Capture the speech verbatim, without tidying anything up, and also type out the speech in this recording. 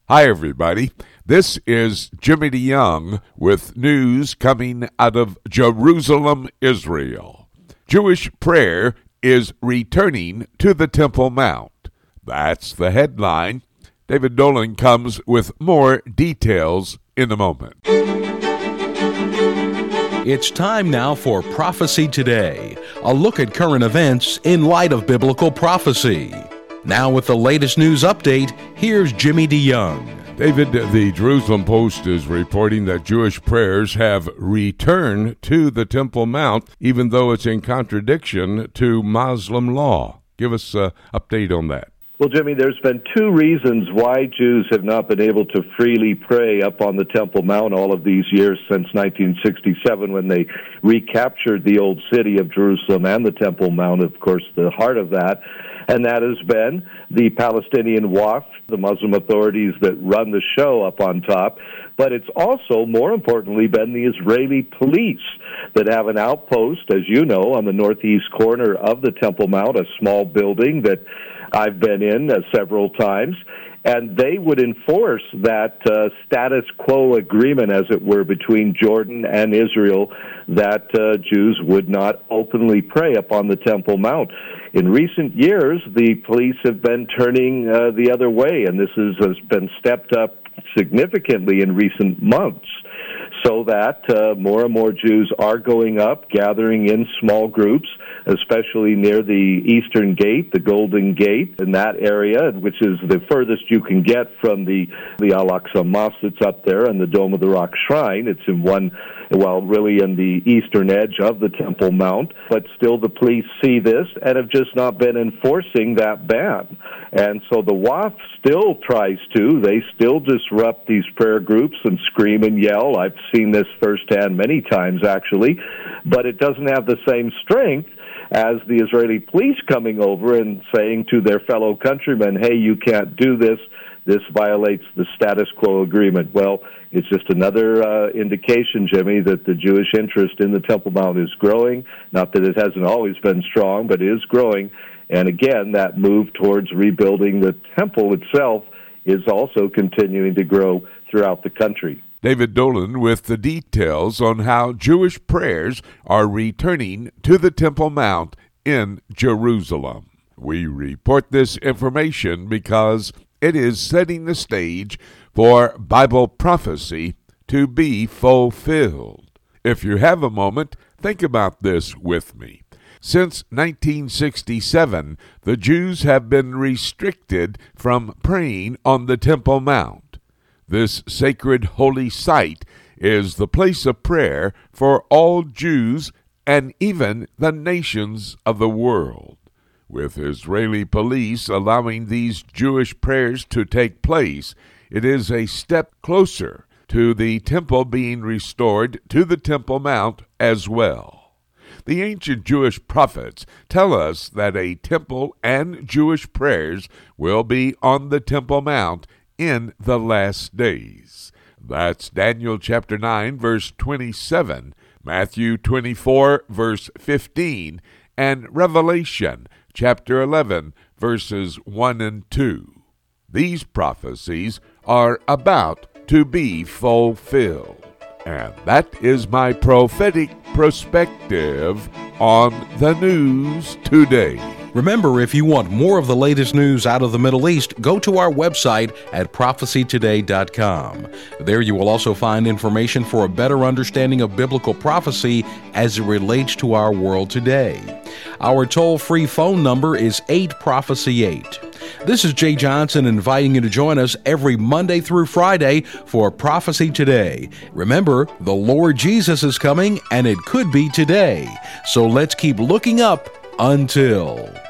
Hi, everybody. This is Jimmy DeYoung with news coming out of Jerusalem, Israel. Jewish prayer is returning to the Temple Mount. That's the headline. David Dolan comes with more details in a moment. It's time now for Prophecy Today, a look at current events in light of biblical prophecy. Now with the latest news update, here's Jimmy DeYoung. David, the Jerusalem Post is reporting that Jewish prayers have returned to the Temple Mount, even though it's in contradiction to Muslim law. Give us an update on that. Well, Jimmy, there's been two reasons why Jews have not been able to freely pray up on the Temple Mount all of these years since nineteen sixty-seven, when they recaptured the old city of Jerusalem and the Temple Mount, of course, the heart of that. And that has been the Palestinian Waqf, the Muslim authorities that run the show up on top. But it's also, more importantly, been the Israeli police that have an outpost, as you know, on the northeast corner of the Temple Mount, a small building that I've been in uh, several times. And they would enforce that uh, status quo agreement, as it were, between Jordan and Israel, that uh, Jews would not openly pray upon the Temple Mount. In recent years, the police have been turning uh, the other way, and this is, has been stepped up significantly in recent months, so that uh, more and more Jews are going up, gathering in small groups, especially near the Eastern Gate, the Golden Gate, in that area, which is the furthest you can get from the, the Al-Aqsa Mosque that's up there and the Dome of the Rock Shrine. It's in one, well, really in the eastern edge of the Temple Mount, but still the police see this and have just not been enforcing that ban. And so the Waqf still tries to. They still disrupt these prayer groups and scream and yell. I've seen this firsthand many times, actually, but it doesn't have the same strength as the Israeli police coming over and saying to their fellow countrymen, hey, you can't do this. This violates the status quo agreement. Well, it's just another uh, indication, Jimmy, that the Jewish interest in the Temple Mount is growing. Not that it hasn't always been strong, but it is growing. And again, that move towards rebuilding the temple itself is also continuing to grow throughout the country. David Dolan with the details on how Jewish prayers are returning to the Temple Mount in Jerusalem. We report this information because it is setting the stage for Bible prophecy to be fulfilled. If you have a moment, think about this with me. Since nineteen sixty-seven, the Jews have been restricted from praying on the Temple Mount. This sacred holy site is the place of prayer for all Jews and even the nations of the world. With Israeli police allowing these Jewish prayers to take place, it is a step closer to the temple being restored to the Temple Mount as well. The ancient Jewish prophets tell us that a temple and Jewish prayers will be on the Temple Mount in the last days. That's Daniel chapter nine, verse twenty-seven, Matthew twenty-four, verse fifteen, and Revelation chapter eleven, verses one and two. These prophecies are about to be fulfilled. And that is my prophetic perspective on the news today. Remember, if you want more of the latest news out of the Middle East, go to our website at prophecy today dot com. There you will also find information for a better understanding of biblical prophecy as it relates to our world today. Our toll-free phone number is eight prophecy eight. This is Jay Johnson inviting you to join us every Monday through Friday for Prophecy Today. Remember, the Lord Jesus is coming, and it could be today. So let's keep looking up until...